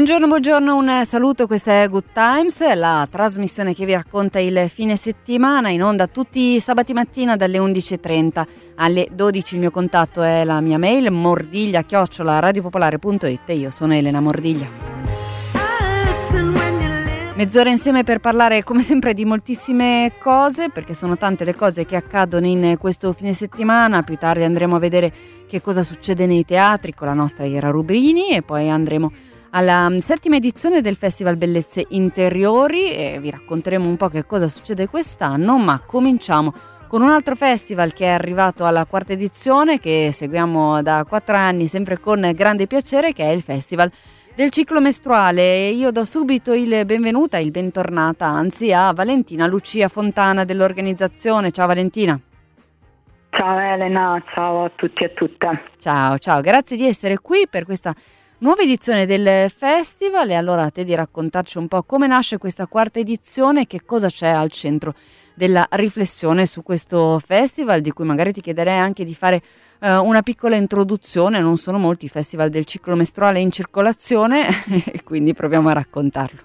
Buongiorno, un saluto, questa è Good Times, la trasmissione che vi racconta il fine settimana, in onda tutti i sabati mattina dalle 11.30 alle 12. Il mio contatto è la mia mail mordiglia@radiopopolare.it. Io sono Elena Mordiglia. Mezz'ora insieme per parlare come sempre di moltissime cose, perché sono tante le cose che accadono in questo fine settimana. Più tardi andremo a vedere che cosa succede nei teatri con la nostra Ira Rubrini e poi andremo alla settima edizione del Festival Bellezze Interiori e vi racconteremo un po' che cosa succede quest'anno, ma cominciamo con un altro festival che è arrivato alla quarta edizione, che seguiamo da 4 anni sempre con grande piacere, che è il Festival del Ciclo Mestruale. Io do subito il benvenuta, il bentornata anzi, a Valentina Lucia Fontana dell'organizzazione. Ciao Valentina. Ciao Elena, ciao a tutti e a tutte. Ciao, grazie di essere qui per questa nuova edizione del festival. E allora a te di raccontarci un po' come nasce questa quarta edizione e che cosa c'è al centro della riflessione su questo festival, di cui magari ti chiederei anche di fare una piccola introduzione. Non sono molti i festival del ciclo mestruale in circolazione e quindi proviamo a raccontarlo.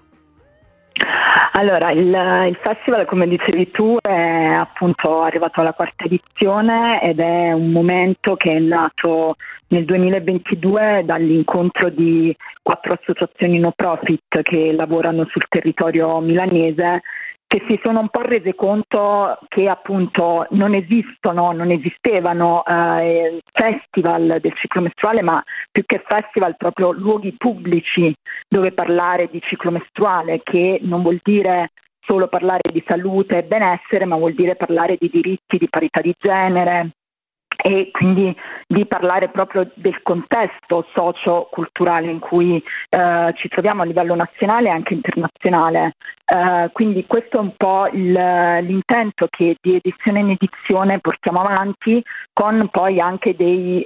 Allora, il festival, come dicevi tu, è appunto arrivato alla quarta edizione ed è un momento che è nato nel 2022 dall'incontro di 4 associazioni no profit che lavorano sul territorio milanese, che si sono un po' rese conto che appunto non esistevano festival del ciclo mestruale, ma più che festival proprio luoghi pubblici dove parlare di ciclo mestruale, che non vuol dire solo parlare di salute e benessere, ma vuol dire parlare di diritti, di parità di genere e quindi di parlare proprio del contesto socio-culturale in cui ci troviamo a livello nazionale e anche internazionale. Quindi questo è un po' l'intento che di edizione in edizione portiamo avanti, con poi anche delle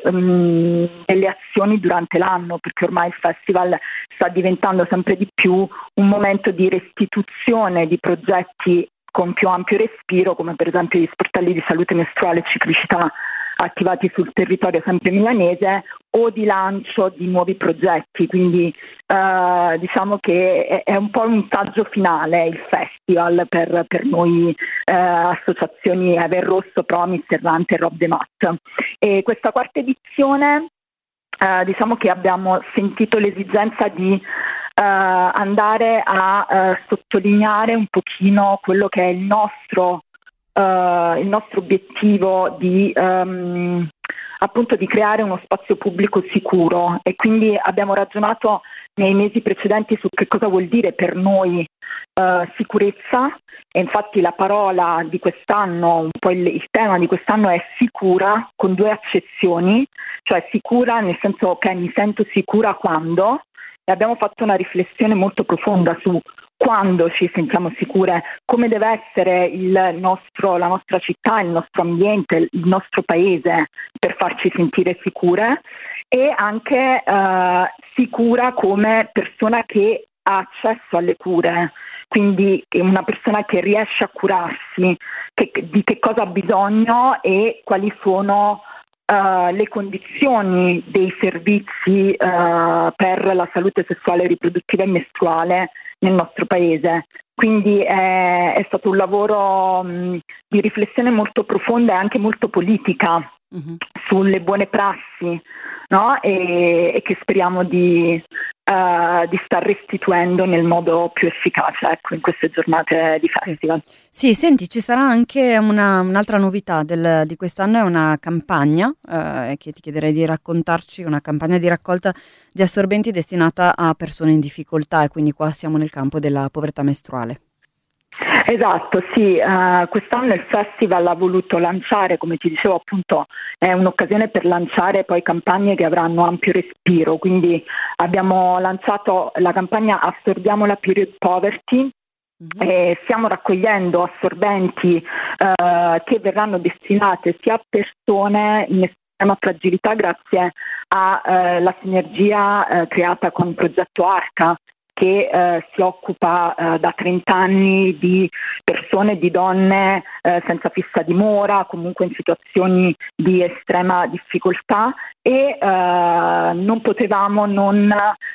azioni durante l'anno, perché ormai il festival sta diventando sempre di più un momento di restituzione di progetti con più ampio respiro, come per esempio gli sportelli di salute mestruale e ciclicità attivati sul territorio sempre milanese, o di lancio di nuovi progetti. Quindi diciamo che è un po' un saggio finale il festival per noi associazioni Aver Rosso, Promis, Errante e Rob de Mat. E questa quarta edizione diciamo che abbiamo sentito l'esigenza di andare a sottolineare un pochino quello che è il nostro obiettivo di appunto di creare uno spazio pubblico sicuro, e quindi abbiamo ragionato nei mesi precedenti su che cosa vuol dire per noi sicurezza, e infatti la parola di quest'anno, un po' il tema di quest'anno è sicura, con 2 accezioni, cioè sicura nel senso che mi sento sicura quando, e abbiamo fatto una riflessione molto profonda su quando ci sentiamo sicure, come deve essere la nostra città, il nostro ambiente, il nostro paese per farci sentire sicure, e anche sicura come persona che ha accesso alle cure, quindi una persona che riesce a curarsi, di che cosa ha bisogno e quali sono le condizioni dei servizi per la salute sessuale, riproduttiva e mestruale nel nostro paese. Quindi è stato un lavoro di riflessione molto profonda e anche molto politica sulle buone prassi, no? E che speriamo di star restituendo nel modo più efficace, ecco, in queste giornate di festival. Sì, senti, ci sarà anche un'altra novità di quest'anno, è una campagna che ti chiederei di raccontarci, una campagna di raccolta di assorbenti destinata a persone in difficoltà, e quindi qua siamo nel campo della povertà mestruale. Esatto, sì, quest'anno il festival ha voluto lanciare, come ti dicevo appunto, è un'occasione per lanciare poi campagne che avranno ampio respiro, quindi abbiamo lanciato la campagna Assorbiamo la Period Poverty, e stiamo raccogliendo assorbenti che verranno destinate sia a persone in estrema fragilità grazie alla sinergia creata con il progetto Arca, che si occupa da 30 anni di persone, di donne senza fissa dimora, comunque in situazioni di estrema difficoltà, e non potevamo non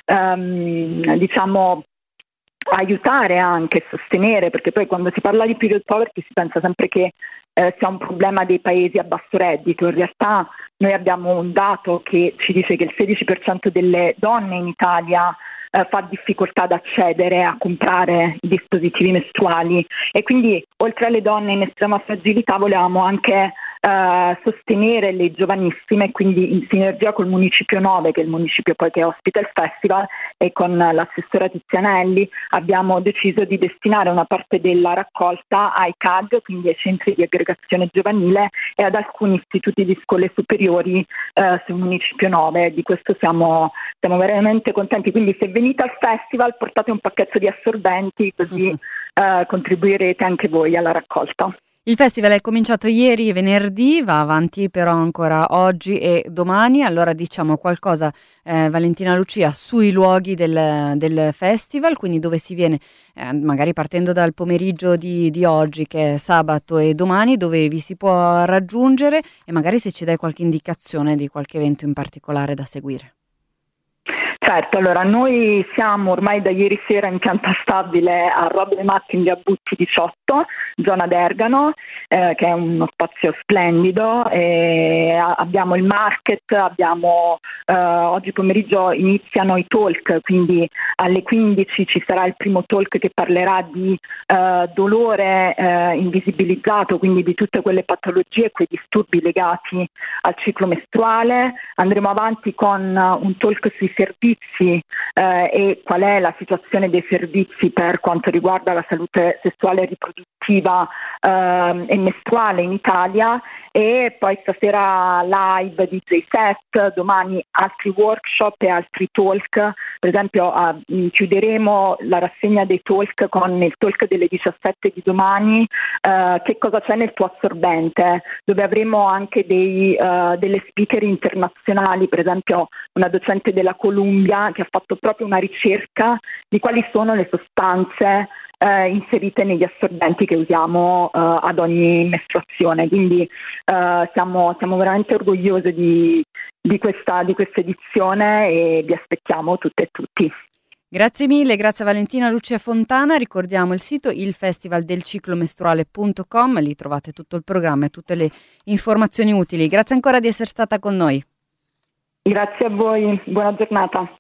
aiutare anche, sostenere, perché poi quando si parla di period poverty si pensa sempre che sia un problema dei paesi a basso reddito. In realtà noi abbiamo un dato che ci dice che il 16% delle donne in Italia fa difficoltà ad accedere a comprare i dispositivi mestruali, e quindi oltre alle donne in estrema fragilità volevamo anche sostenere le giovanissime, quindi in sinergia col Municipio 9, che è il municipio poi che ospita il festival, e con l'assessora Tizianelli abbiamo deciso di destinare una parte della raccolta ai CAG, quindi ai centri di aggregazione giovanile, e ad alcuni istituti di scuole superiori sul Municipio 9. Di questo siamo veramente contenti, quindi se venite al festival portate un pacchetto di assorbenti, così contribuirete anche voi alla raccolta. Il festival è cominciato ieri, venerdì, va avanti però ancora oggi e domani. Allora diciamo qualcosa, Valentina Lucia, sui luoghi del festival, quindi dove si viene, magari partendo dal pomeriggio di oggi, che è sabato, e domani dove vi si può raggiungere, e magari se ci dai qualche indicazione di qualche evento in particolare da seguire. Certo, allora noi siamo ormai da ieri sera in pianta stabile a Robbe Matti in via Butti 18, zona d'Ergano, che è uno spazio splendido, e abbiamo il market, abbiamo oggi pomeriggio iniziano i talk, quindi alle 15 ci sarà il primo talk che parlerà di dolore invisibilizzato, quindi di tutte quelle patologie e quei disturbi legati al ciclo mestruale. Andremo avanti con un talk sui servizi e qual è la situazione dei servizi per quanto riguarda la salute sessuale e riproduttiva e mestruale in Italia, e poi stasera live DJ set, domani altri workshop e altri talk. Per esempio chiuderemo la rassegna dei talk con il talk delle 17 di domani, che cosa c'è nel tuo assorbente, dove avremo anche delle speaker internazionali, per esempio una docente della Columbia che ha fatto proprio una ricerca di quali sono le sostanze inserite negli assorbenti che usiamo ad ogni mestruazione. Quindi siamo veramente orgogliose di questa edizione, e vi aspettiamo tutte e tutti. Grazie mille, grazie a Valentina Lucia Fontana. Ricordiamo il sito ilfestivaldelciclomestruale.com, lì trovate tutto il programma e tutte le informazioni utili. Grazie ancora di essere stata con noi. Grazie a voi, buona giornata.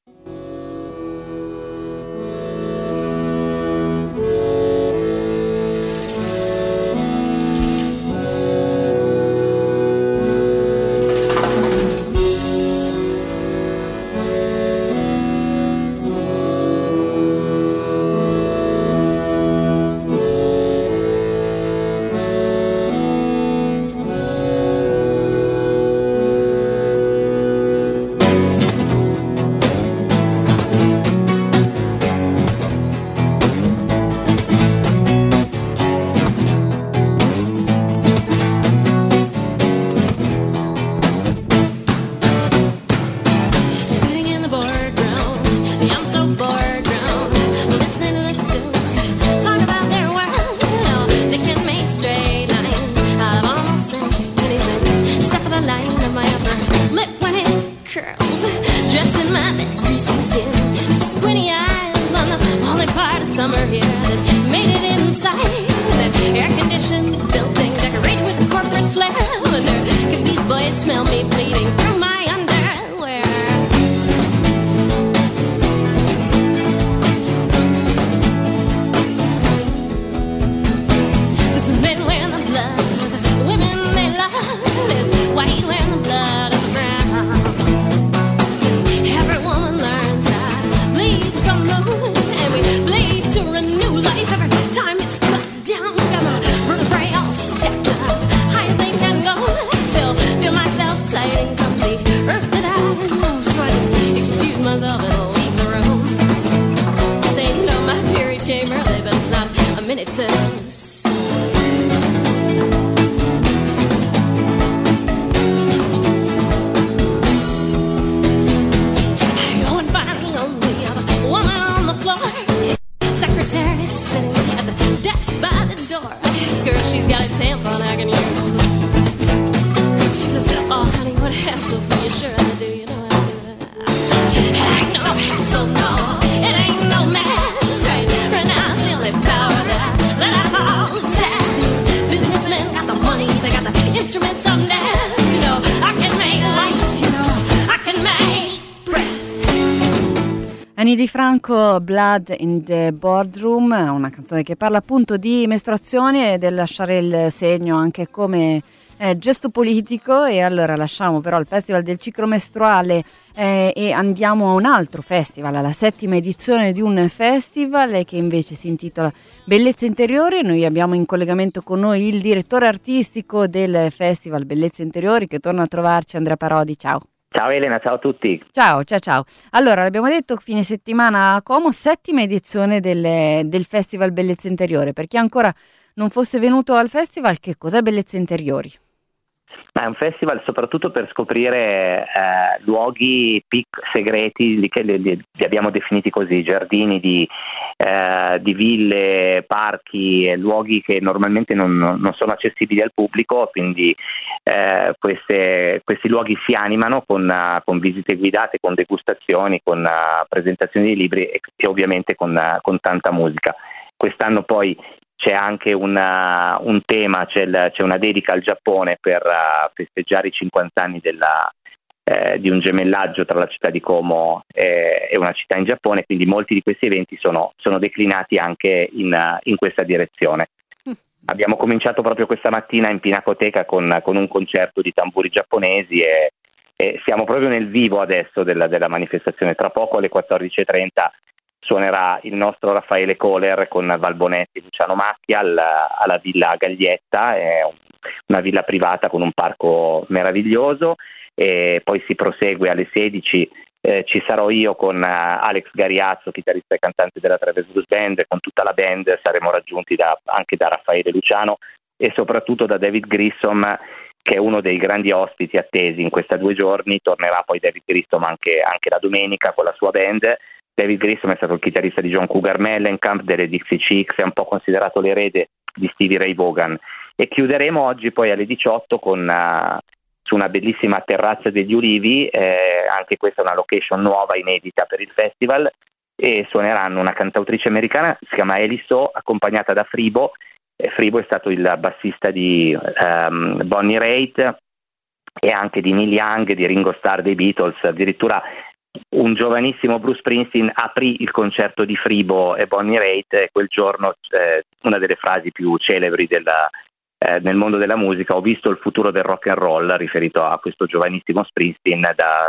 Sliding from the earth Ani Di Franco, Blood in the Boardroom, una canzone che parla appunto di mestruazione e del lasciare il segno anche come gesto politico. E allora lasciamo però il Festival del ciclo mestruale e andiamo a un altro festival, alla 7ª edizione di un festival che invece si intitola Bellezza Interiori. Noi abbiamo in collegamento con noi il direttore artistico del festival Bellezza Interiori, che torna a trovarci, Andrea Parodi. Ciao. Ciao Elena, ciao a tutti. Ciao. Allora, l'abbiamo detto, fine settimana a Como, 7ª edizione del Festival Bellezza Interiore. Per chi ancora non fosse venuto al festival, che cos'è Bellezza Interiori? È un festival soprattutto per scoprire luoghi segreti, che li abbiamo definiti così, giardini di ville, parchi, luoghi che normalmente non sono accessibili al pubblico, quindi questi luoghi si animano con visite guidate, con degustazioni, con presentazioni di libri e ovviamente con tanta musica. Quest'anno poi c'è anche un tema, c'è una dedica al Giappone per festeggiare i 50 anni di un gemellaggio tra la città di Como e una città in Giappone, quindi molti di questi eventi sono declinati anche in questa direzione. Abbiamo cominciato proprio questa mattina in Pinacoteca con un concerto di tamburi giapponesi e siamo proprio nel vivo adesso della manifestazione. Tra poco alle 14:30 suonerà il nostro Raffaele Kohler con Valbonetti e Luciano Macchia alla Villa Gaglietta, una villa privata con un parco meraviglioso, e poi si prosegue alle 16. Ci sarò io con Alex Gariazzo, chitarrista e cantante della Travis Blues Band, e con tutta la band saremo raggiunti anche da Raffaele Luciano e soprattutto da David Grissom, che è uno dei grandi ospiti attesi in questi 2 giorni. Tornerà poi David Grissom anche la domenica con la sua band. David Grissom è stato il chitarrista di John Cougar Mellencamp, delle Dixie Chicks, è un po' considerato l'erede di Stevie Ray Vaughan. E chiuderemo oggi poi alle 18 su una bellissima terrazza degli Ulivi, anche questa è una location nuova, inedita per il festival, e suoneranno una cantautrice americana, si chiama Ellie So, accompagnata da Fribo. Fribo è stato il bassista di Bonnie Raitt e anche di Neil Young, di Ringo Starr, dei Beatles. Addirittura un giovanissimo Bruce Springsteen aprì il concerto di Fribo e Bonnie Raitt, e quel giorno una delle frasi più celebri nel mondo della musica: ho visto il futuro del rock and roll, riferito a questo giovanissimo Springsteen,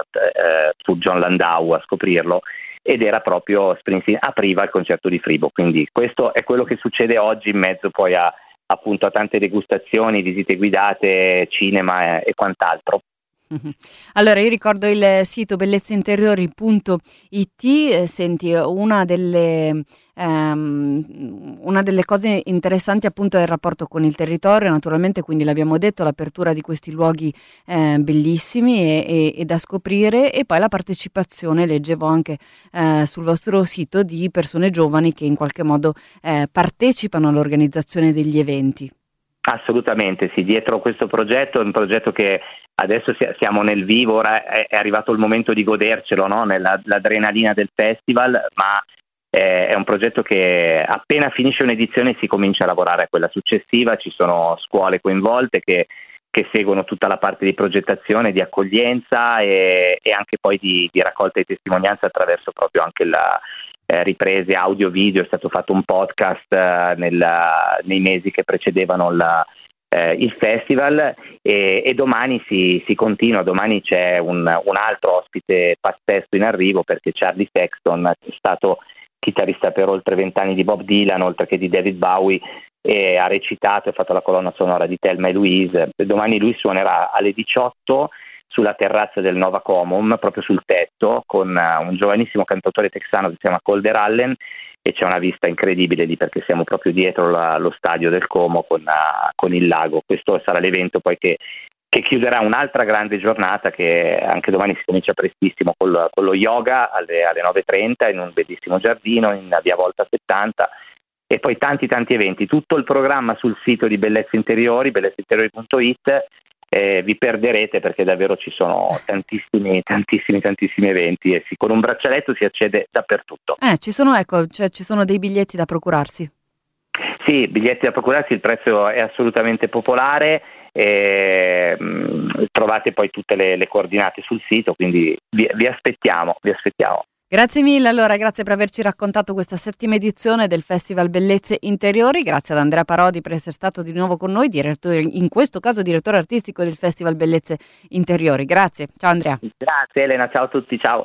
fu John Landau a scoprirlo, ed era proprio Springsteen, apriva il concerto di Fribo. Quindi questo è quello che succede oggi, in mezzo poi appunto a tante degustazioni, visite guidate, cinema e quant'altro. Allora, io ricordo il sito bellezzainteriori.it. Senti, una delle cose interessanti appunto è il rapporto con il territorio, naturalmente, quindi l'abbiamo detto, l'apertura di questi luoghi bellissimi e da scoprire, e poi la partecipazione, leggevo anche sul vostro sito, di persone giovani che in qualche modo partecipano all'organizzazione degli eventi. Assolutamente sì, dietro questo progetto è un progetto che adesso siamo nel vivo, ora è arrivato il momento di godercelo, no? L'adrenalina del festival, ma è un progetto che appena finisce un'edizione si comincia a lavorare a quella successiva. Ci sono scuole coinvolte che seguono tutta la parte di progettazione, di accoglienza e anche poi di raccolta di testimonianza attraverso proprio anche riprese audio video. È stato fatto un podcast nei mesi che precedevano il festival e domani si continua. Domani c'è un altro ospite pazzesco in arrivo, perché Charlie Sexton è stato chitarrista per oltre 20 anni di Bob Dylan, oltre che di David Bowie, e ha recitato e fatto la colonna sonora di Thelma e Louise. Domani lui suonerà alle 18 sulla terrazza del Nova Comum, proprio sul tetto, con un giovanissimo cantautore texano che si chiama Calder Allen, e c'è una vista incredibile lì perché siamo proprio dietro lo stadio del Como con il lago. Questo sarà l'evento poi che chiuderà un'altra grande giornata, che anche domani si comincia prestissimo con lo yoga alle 9:30 in un bellissimo giardino in via Volta 70, e poi tanti eventi. Tutto il programma sul sito di Bellezza Interiori, bellezzainteriori.it. Vi perderete perché davvero ci sono tantissimi eventi, e con un braccialetto si accede dappertutto. Ci sono dei biglietti da procurarsi. Sì, biglietti da procurarsi, il prezzo è assolutamente popolare, trovate poi tutte le coordinate sul sito, quindi vi aspettiamo. Grazie mille, allora, grazie per averci raccontato questa 7ª edizione del Festival Bellezze Interiori, grazie ad Andrea Parodi per essere stato di nuovo con noi, direttore, in questo caso direttore artistico del Festival Bellezze Interiori. Grazie, ciao Andrea. Grazie Elena, ciao a tutti, ciao.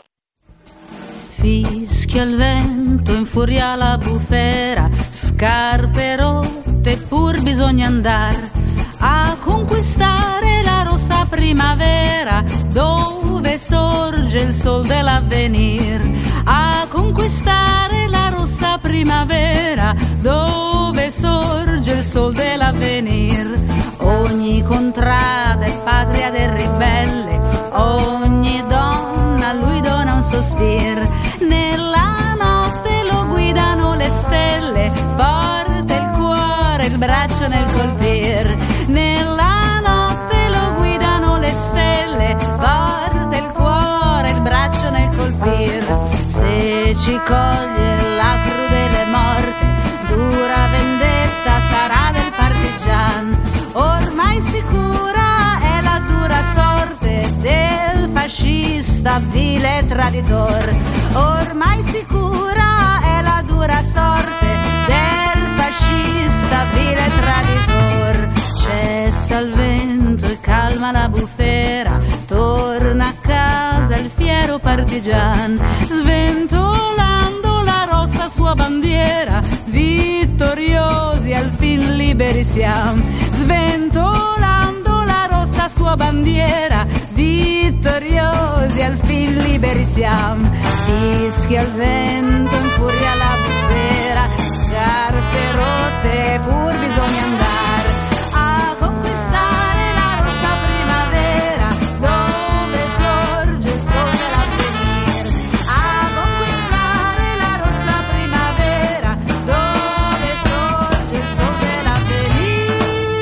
Fischia il vento, infuria la bufera, scarpe rotte, pur bisogna andare a conquistare la rossa primavera, dove sorge il sol dell'avvenir, a conquistare la rossa primavera, dove sorge il sol dell'avvenir. Ogni contrada è patria del ribelle, ogni donna a lui dona un sospir, nella notte lo guidano le stelle, forte il cuore, il braccio nel colpir, nella notte lo guidano le stelle, forte il cuore, il braccio nel colpir. Se ci coglie la crudele morte, dura vendetta sarà del partigian, ormai sicura è la dura sorte del fascista vile traditor, ormai sicura è la dura sorte del fascista vile traditor. Cessa il vento e calma la bufera, torna a casa il fiero partigian, sventolando la rossa sua bandiera, vittoriosi al fin liberi siamo, sventolando la rossa sua bandiera, vittoriosi al fin liberi siamo. Fischia il vento, infuria la bufera, scarpe rotte, pur bisogna andare a conquistare la rossa primavera, dove sorge il sol dell'avvenir, a conquistare la rossa primavera, dove sorge il sol dell'avvenir.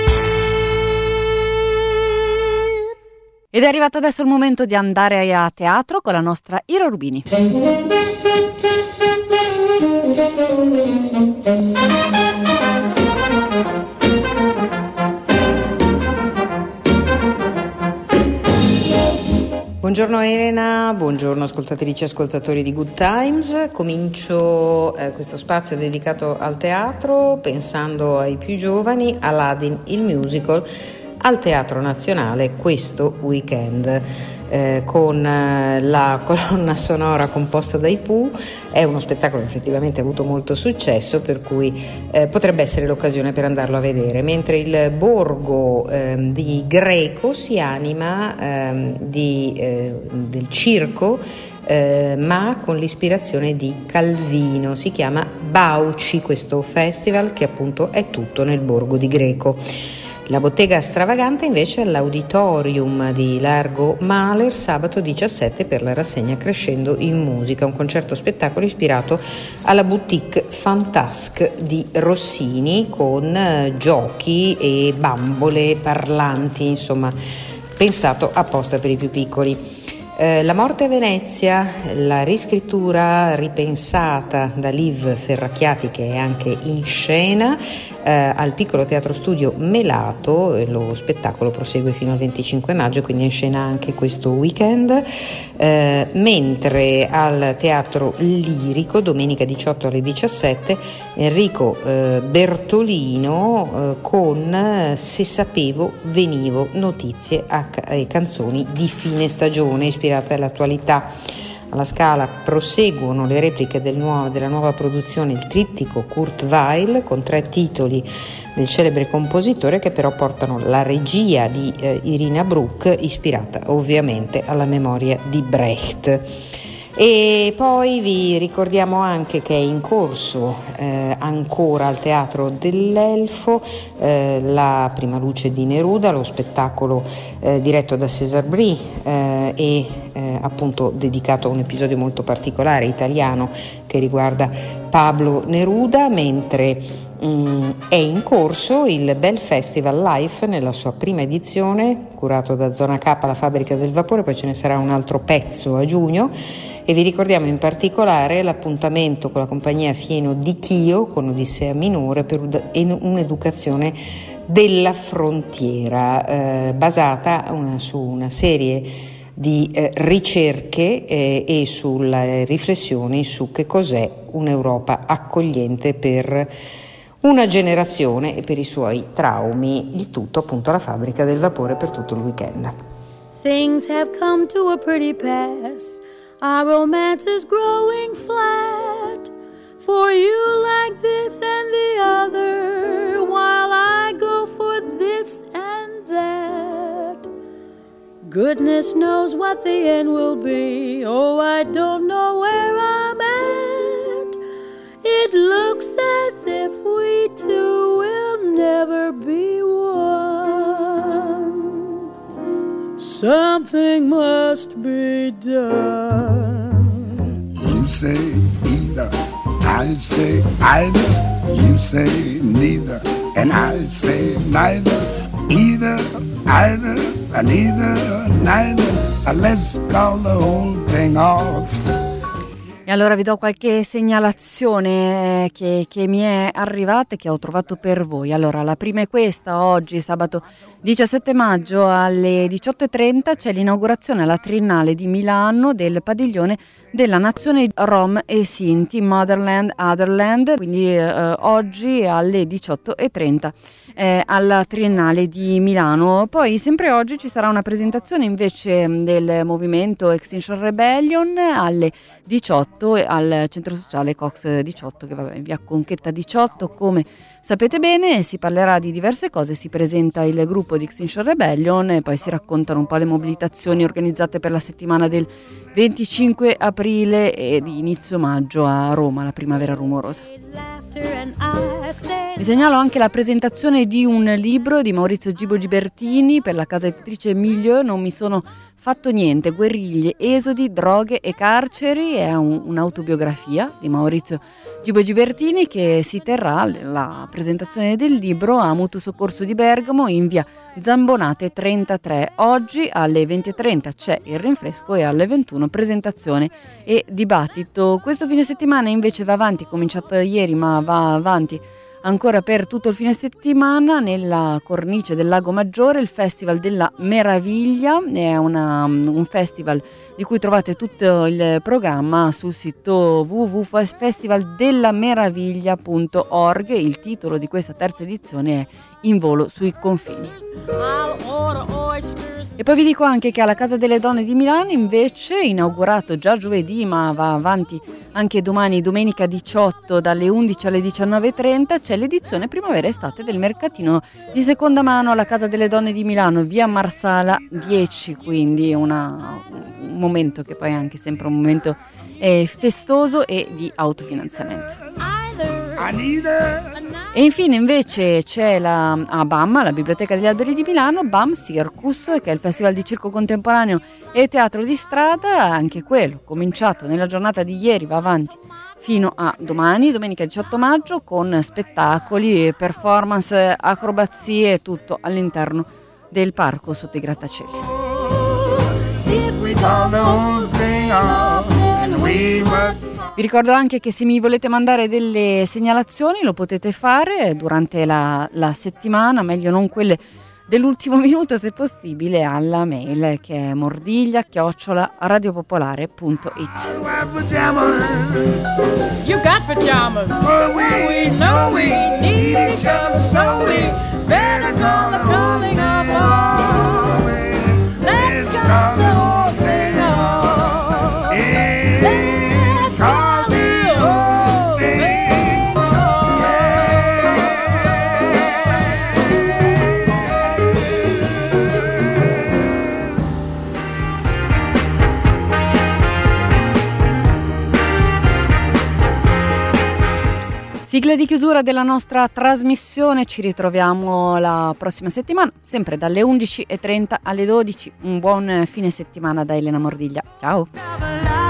Ed è arrivato adesso il momento di andare a teatro con la nostra Ira Rubini. Buongiorno Elena, buongiorno ascoltatrici e ascoltatori di Good Times. Comincio questo spazio dedicato al teatro pensando ai più giovani, Aladdin il musical al Teatro Nazionale questo weekend. Con la colonna sonora composta dai Pooh. È uno spettacolo che effettivamente ha avuto molto successo, per cui potrebbe essere l'occasione per andarlo a vedere, mentre il borgo di Greco si anima del circo, ma con l'ispirazione di Calvino. Si chiama Bauci questo festival, che appunto è tutto nel borgo di Greco. La bottega stravagante invece è all'Auditorium di Largo Mahler sabato 17 per la rassegna Crescendo in Musica, un concerto spettacolo ispirato alla boutique Fantasque di Rossini, con giochi e bambole parlanti, insomma pensato apposta per i più piccoli. La morte a Venezia, la riscrittura ripensata da Liv Ferracchiati, che è anche in scena al Piccolo Teatro Studio Melato. Lo spettacolo prosegue fino al 25 maggio, quindi è in scena anche questo weekend, mentre al Teatro Lirico domenica 18 alle 17 Enrico Bertolino con Se sapevo venivo, notizie e canzoni di fine stagione ispirate all'attualità. Alla Scala proseguono le repliche della nuova produzione Il trittico Kurt Weill, con 3 titoli del celebre compositore, che però portano la regia di Irina Bruch, ispirata ovviamente alla memoria di Brecht. E poi vi ricordiamo anche che è in corso ancora al Teatro dell'Elfo La prima luce di Neruda, lo spettacolo diretto da César Brie e appunto dedicato a un episodio molto particolare italiano che riguarda Pablo Neruda, mentre è in corso il Bell Festival Life nella sua prima edizione, curato da Zona K, la fabbrica del vapore. Poi ce ne sarà un altro pezzo a giugno, e vi ricordiamo in particolare l'appuntamento con la compagnia Fieno di Chio con Odissea minore per un'educazione della frontiera, basata su una serie di ricerche e sulle riflessioni su che cos'è un'Europa accogliente per una generazione e per i suoi traumi. Il tutto appunto alla Fabbrica del Vapore per tutto il weekend. Things have come to a pretty pass. Our romance is growing flat. For you like this and the other, while I go for this and that. Goodness knows what the end will be. Oh, I don't know where I'm at. It looks as if we two will never be one. Something must be done. You say either, I say either. You say neither, and I say neither. Either, either, and either, neither. Let's call the whole thing off. E allora vi do qualche segnalazione che mi è arrivata e che ho trovato per voi. Allora, la prima è questa: oggi, sabato 17 maggio alle 18:30 c'è l'inaugurazione alla Triennale di Milano del padiglione della nazione Rom e Sinti, Motherland, Otherland, quindi oggi alle 18:30 alla Triennale di Milano. Poi sempre oggi ci sarà una presentazione invece del movimento Extinction Rebellion alle 18 al centro sociale Cox 18, che vabbè, via Conchetta 18, come sapete bene. Si parlerà di diverse cose, si presenta il gruppo di Extinction Rebellion e poi si raccontano un po' le mobilitazioni organizzate per la settimana del 25 aprile e di inizio maggio a Roma, la primavera rumorosa. Vi segnalo anche la presentazione di un libro di Maurizio Gibo Gibertini per la casa editrice Milieu, Non mi sono fatto niente, guerriglie, esodi, droghe e carceri. È un'autobiografia di Maurizio Gibo Gibertini che si terrà, la presentazione del libro, a Mutuo Soccorso di Bergamo in via Zambonate 33. Oggi alle 20:30 c'è il rinfresco e alle 21 presentazione e dibattito. Questo fine settimana invece va avanti, cominciato ieri ma va avanti ancora per tutto il fine settimana, nella cornice del Lago Maggiore, il Festival della Meraviglia. È un festival di cui trovate tutto il programma sul sito www.festivaldellameraviglia.org. Il titolo di questa terza edizione è In volo sui confini. E poi vi dico anche che alla Casa delle Donne di Milano, invece, inaugurato già giovedì ma va avanti anche domani, domenica 18, dalle 11 alle 19:30, c'è l'edizione primavera-estate del mercatino di seconda mano alla Casa delle Donne di Milano, via Marsala 10, quindi un momento che poi è anche sempre un momento festoso e di autofinanziamento. E infine invece c'è a BAM, la Biblioteca degli Alberi di Milano, BAM Circus, che è il festival di circo contemporaneo e teatro di strada. Anche quello, cominciato nella giornata di ieri, va avanti fino a domani, domenica 18 maggio, con spettacoli, performance, acrobazie, tutto all'interno del parco sotto i grattacieli. Vi ricordo anche che se mi volete mandare delle segnalazioni lo potete fare durante la settimana, meglio non quelle dell'ultimo minuto se possibile, alla mail che è mordiglia@radiopopolare.it. You got pajamas. We know we need each other, so we better call the calling of all. Let's call the whole thing off. Let's call the whole thing off. Sigla di chiusura della nostra trasmissione, ci ritroviamo la prossima settimana, sempre dalle 11:30 alle 12. Un buon fine settimana da Elena Mordiglia. Ciao!